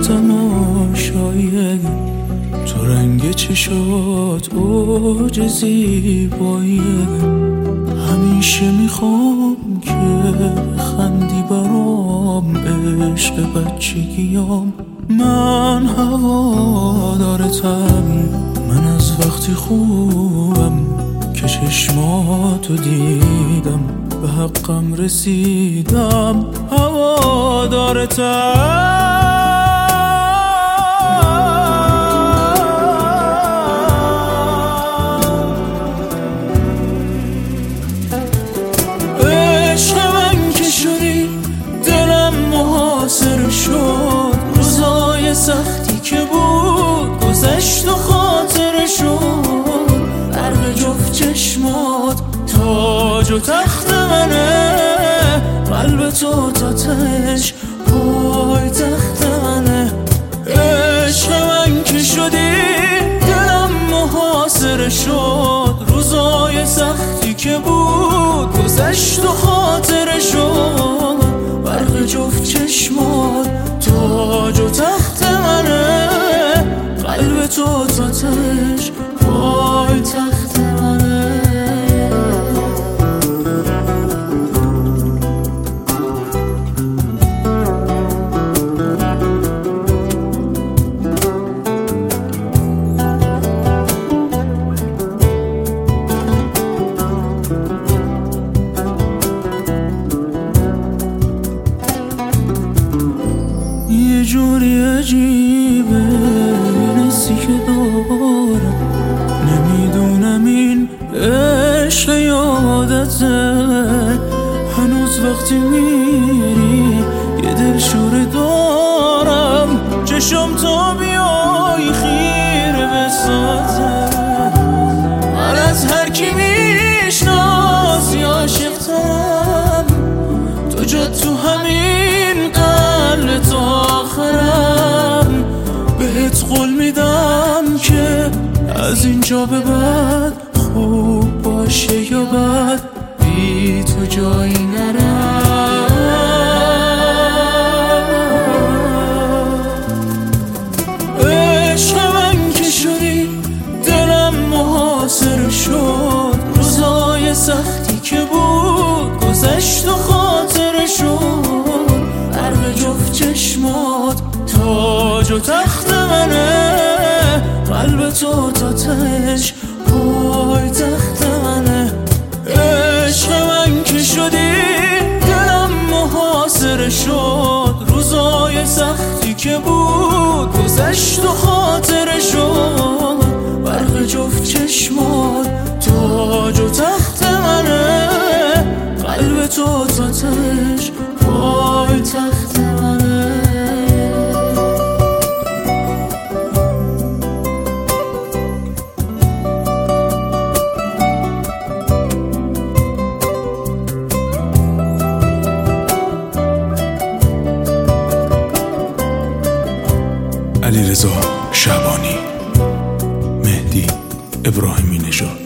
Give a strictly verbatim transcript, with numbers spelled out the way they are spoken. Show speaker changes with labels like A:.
A: تماشاییه، تو رنگ چشات اوج زیباییه. همیشه میخوام که خندی برام، عشق بچگیام. من هوادارتم، من از وقتی خوبم که چشماتو دیدم، به حقم رسیدم. هوادارتم. عشق من که شدی دلم محاصره شد، روزای سختی که بود گذشت و خاطره شد. برق جفت چشمات تاج و تخت منه، قلب تو تاتش پای تخت منه. عشق من که شدی دلم محاصره شد، روزای سختی که بود گذشت و خاطره شد. برق جفت چشمات تاج و تخت منه، قلب تو تاتش پای تخت منه. یه جوری عجیبه این حسی که دارم، نمیدونم این عشق یادته. هنوز وقتی میری یه دلشوره دارم، چشم تا بیای خیره به ساعته. من از هر کی میشناسی عاشق‌ترم، تو جا تو همین قلب تا آخرم. بهت قول میدم که از اینجا به بعد خوب باشه یا بد، بی تو جایی نرم. عشق من که شدی دلم محاصره شد، روزای سختی که بود گذشت و خاطره شد. برق جفت چشمات تاج و تخت منه، قلب تو تاتش پای تخت منه. عشق من که شدی دلم محاصره شد، روزای سختی که بود گذشت و خاطره شد. برق جفت چشمات تاج و تخت منه، قلب تو تاتش پای تخت منه.
B: علیرضا شعبانی، مهدی ابراهیمی نژاد.